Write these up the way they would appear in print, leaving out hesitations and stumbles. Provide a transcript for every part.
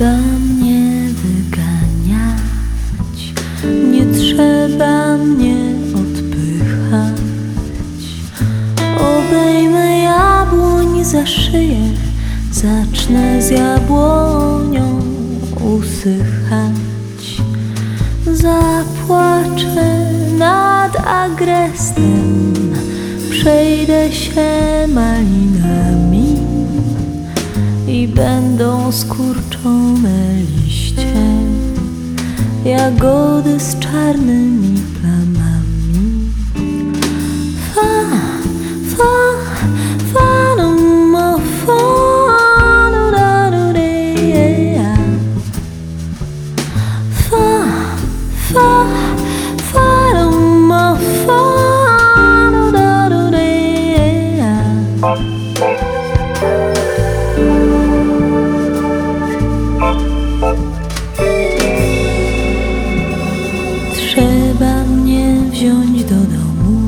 trzeba mnie wyganiać, nie trzeba mnie odpychać. Obejmę jabłoń za szyję, zacznę z jabłonią usychać. Zapłaczę nad agresem, przejdę się malinami i będą skurczone liście, jagody z czarnymi plamami. Fa, fa, fa, no, mo, fa, no, da, do, de, yeah. Fa, fa, fa, no, mo, fa, no, da, do, de, yeah. Trzeba mnie wziąć do domu,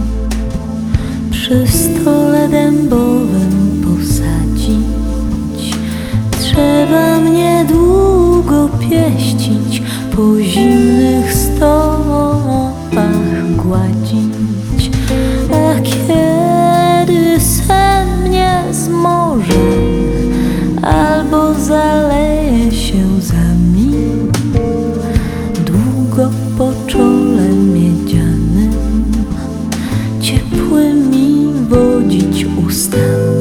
przy stole dębowym posadzić. Trzeba mnie długo pieścić, po zimnych stopach gładzić. A kiedy sen mnie zmoże albo zaleje się łzami, długo po czole miedzianym ciepłymi wodzić ustami.